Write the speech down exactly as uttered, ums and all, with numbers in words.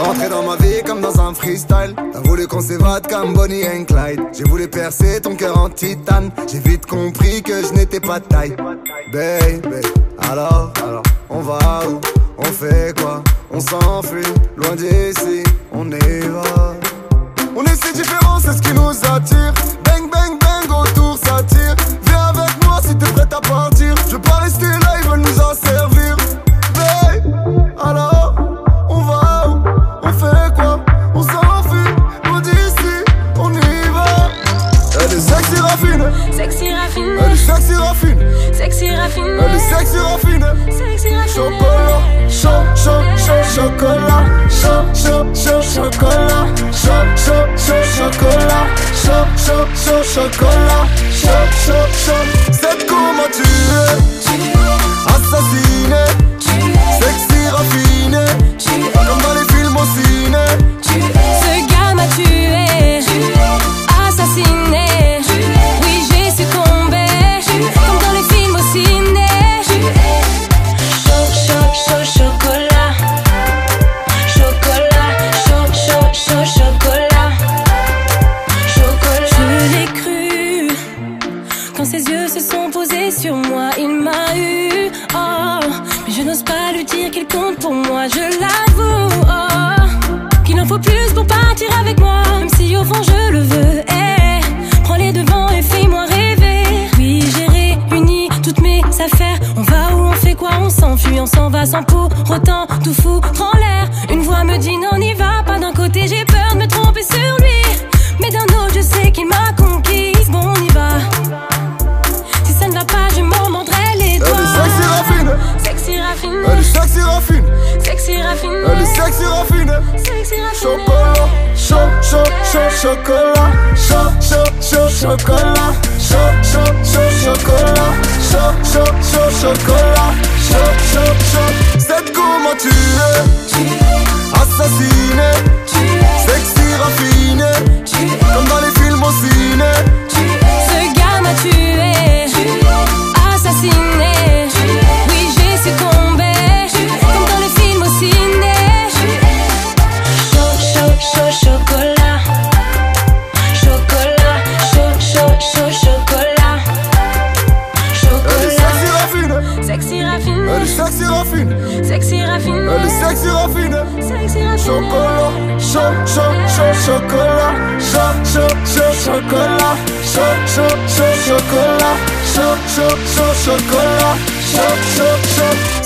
rentré dans ma vie comme dans un freestyle. T'as voulu qu'on s'évade comme Bonnie and Clyde. J'ai voulu percer ton cœur en titane. J'ai vite compris que je n'étais pas de taille. Baby, alors, alors, on va où? On fait quoi? On s'enfuit, loin d'ici, on y va. On est si différents, c'est ce qui nous attire. Bang, bang, bang, autour ça tire. Viens avec moi si t'es prête à partir. Je veux pas rester là, ils veulent nous en servir. Babe, alors, on va où? On fait quoi? On s'enfuit, loin d'ici, on y va. Elle est sexy raffine, sexy raffine, elle est sexy raffine, sexy raffine, elle est sexy raffine, sexy raffine. Chocolat, chaud, chaud, chaud, chocolat, chaud, chaud, chaud, chocolat, chaud, chaud, chaud, chocolat, chaud, chaud, chaud, chocolat, chaud, chaud, chaud. C'est comment tu es, assassiné, sexy raffiné, comme dans les films au ciné. Ce gars m'a tué, assassiné. Oui, j'ai succombé, comme dans les films au ciné. Chaud, chaud, chaud, chocolat, chocolat, chaud, chaud, chaud, chocolat, chocolat. Je l'ai cru quand ses yeux se sont posés sur moi. Il m'a eu, oh, mais je n'ose pas lui dire qu'il compte pour moi. Je l'avoue, oh, qu'il en faut plus pour partir avec moi, même si au fond je le veux. Hey, prends les devants et fais-moi rêver. Oui, j'ai réuni toutes mes affaires. On va où, on fait quoi, on s'enfuit, on s'en va sans pour autant tout foutre en l'air. Une voix me dit non, n'y va pas. D'un côté j'ai peur de me tromper sur lui, mais d'un autre je sais qu'il m'a conquise. Bon, on y va. Si ça ne va pas, je m'en mordrai les doigts. Elle est sexy raffine, sexy raffine, elle est sexy raffine, sexy raffine, elle est sexy raffine. sexy raffine. Chocolat, chaud, chaud, chaud, chocolat, chaud, chaud, chaud, chocolat, chaud, chaud, chaud, chocolat, chaud, chaud, chaud, chocolat, chaud, chaud, chaud. C'est comment tu es, assassiné, sexy raffiné, comme dans les films au ciné. Ce gars m'a tué, assassiné. Oui, j'ai succombé, comme dans les films au ciné. Chaud, chaud, chaud, chocolat, chocolat, chaud, chaud, chaud, chocolat, Elle est sexy chocolat. raffine, Sexy raffine, elle est sexy raffine, sexy raffine, elle est sexy raffine. sexy raffine. Chocolat, chaud, chaud, chaud, chocolat, chaud, chaud, chaud, chocolat, chaud, chaud, chaud, chocolat, chaud, chaud, chaud, chocolat, chaud, chaud, chaud.